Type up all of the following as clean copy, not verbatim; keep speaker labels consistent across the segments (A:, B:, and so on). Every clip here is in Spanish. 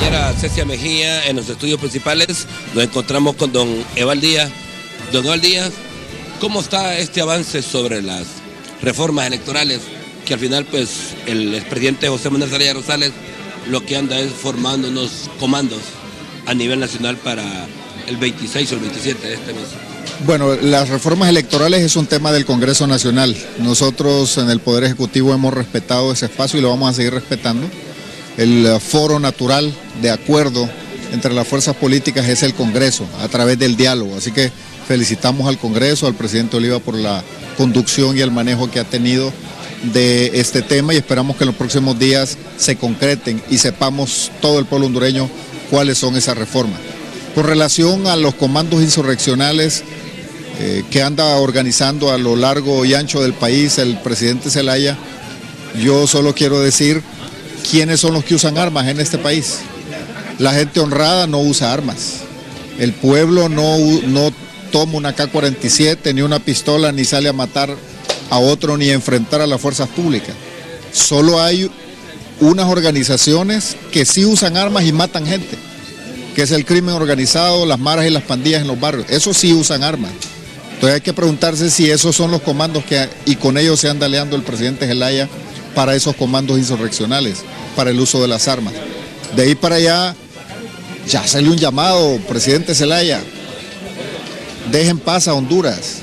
A: compañera Cecia Mejía en los estudios principales. Nos encontramos con don Eval Díaz. Don Eval Díaz, ¿cómo está este avance sobre las reformas electorales? Que al final, pues, el expresidente José Manuel Zelaya Rosales lo que anda es formando unos comandos a nivel nacional para el 26 o el 27 de este mes.
B: Bueno, las reformas electorales es un tema del Congreso Nacional. Nosotros en el Poder Ejecutivo hemos respetado ese espacio y lo vamos a seguir respetando. El foro natural de acuerdo entre las fuerzas políticas es el Congreso, a través del diálogo. Así que felicitamos al Congreso, al presidente Oliva por la conducción y el manejo que ha tenido de este tema y esperamos que en los próximos días se concreten y sepamos todo el pueblo hondureño cuáles son esas reformas. Con relación a los comandos insurreccionales que anda organizando a lo largo y ancho del país el presidente Zelaya, yo solo quiero decir quiénes son los que usan armas en este país. La gente honrada no usa armas. El pueblo no toma una K-47 ni una pistola ni sale a matar a otro ni a enfrentar a las fuerzas públicas. Solo hay unas organizaciones que sí usan armas y matan gente, que es el crimen organizado, las maras y las pandillas en los barrios. Eso sí usan armas. Entonces hay que preguntarse si esos son los comandos y con ellos se anda aliando el presidente Zelaya para esos comandos insurreccionales, para el uso de las armas. De ahí para allá, ya salió un llamado, presidente Zelaya, dejen paz a Honduras.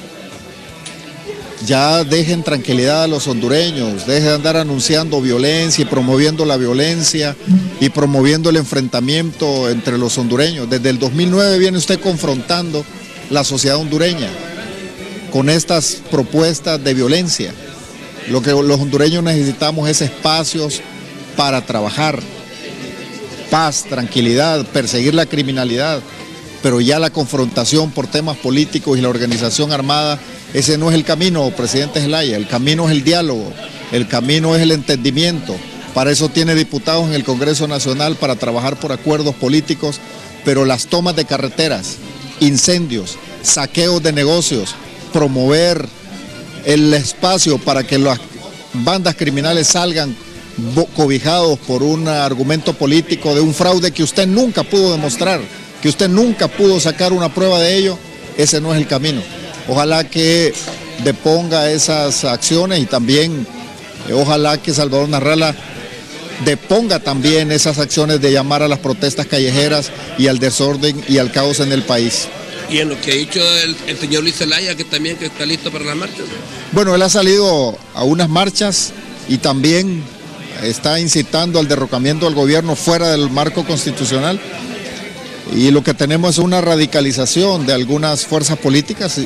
B: Ya dejen tranquilidad a los hondureños, dejen de andar anunciando violencia y promoviendo la violencia y promoviendo el enfrentamiento entre los hondureños. Desde el 2009 viene usted confrontando la sociedad hondureña con estas propuestas de violencia. Lo que los hondureños necesitamos es espacios para trabajar, paz, tranquilidad, perseguir la criminalidad, pero ya la confrontación por temas políticos y la organización armada, ese no es el camino, presidente Zelaya. El camino es el diálogo, el camino es el entendimiento. Para eso tiene diputados en el Congreso Nacional para trabajar por acuerdos políticos, pero las tomas de carreteras, incendios, saqueos de negocios, promover el espacio para que las bandas criminales salgan cobijados por un argumento político de un fraude que usted nunca pudo demostrar, que usted nunca pudo sacar una prueba de ello, ese no es el camino. Ojalá que deponga esas acciones y también ojalá que Salvador Narrala deponga también esas acciones de llamar a las protestas callejeras y al desorden y al caos en el país.
A: Y en lo que ha dicho el señor Luis Zelaya, que también que está listo para las marchas.
B: Bueno, él ha salido a unas marchas y también está incitando al derrocamiento del gobierno fuera del marco constitucional. Y lo que tenemos es una radicalización de algunas fuerzas políticas,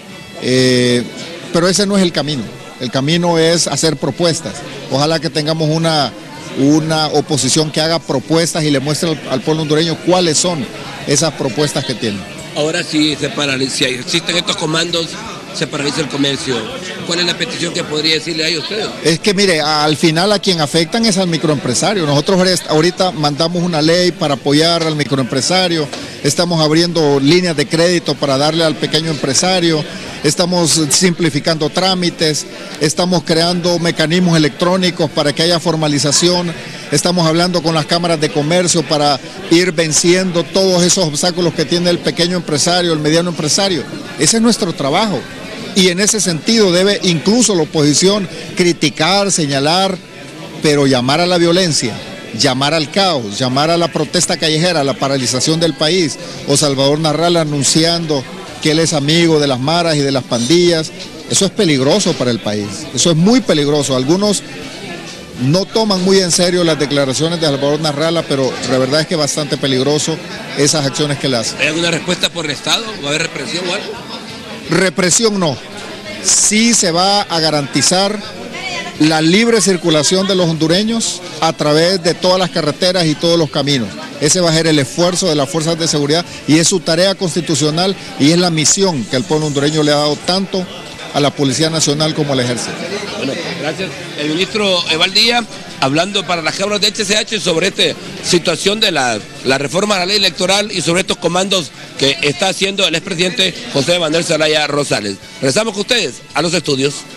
B: pero ese no es el camino. El camino es hacer propuestas. Ojalá que tengamos una oposición que haga propuestas y le muestre al pueblo hondureño cuáles son esas propuestas que tienen.
A: Ahora sí se paraliza, si existen estos comandos, se paraliza el comercio. ¿Cuál es la petición que podría decirle a ustedes?
B: Es que mire, al final a quien afectan es al microempresario. Nosotros ahorita mandamos una ley para apoyar al microempresario, estamos abriendo líneas de crédito para darle al pequeño empresario, estamos simplificando trámites, estamos creando mecanismos electrónicos para que haya formalización, estamos hablando con las cámaras de comercio para ir venciendo todos esos obstáculos que tiene el pequeño empresario, el mediano empresario. Ese es nuestro trabajo. Y en ese sentido debe incluso la oposición criticar, señalar, pero llamar a la violencia, llamar al caos, llamar a la protesta callejera, a la paralización del país, o Salvador Narrala anunciando que él es amigo de las maras y de las pandillas. Eso es peligroso para el país, eso es muy peligroso. Algunos no toman muy en serio las declaraciones de Salvador Narrala, pero la verdad es que es bastante peligroso esas acciones que le hacen.
A: ¿Hay alguna respuesta por el Estado? ¿Va a haber represión o algo?
B: Represión no. Sí se va a garantizar la libre circulación de los hondureños a través de todas las carreteras y todos los caminos. Ese va a ser el esfuerzo de las fuerzas de seguridad y es su tarea constitucional y es la misión que el pueblo hondureño le ha dado tanto a la Policía Nacional como al Ejército.
A: Bueno, gracias. El ministro Eval Díaz, hablando para las cámaras de HCH sobre esta situación de la reforma a la ley electoral y sobre estos comandos que está haciendo el expresidente José Manuel Zelaya Rosales. Regresamos con ustedes a los estudios.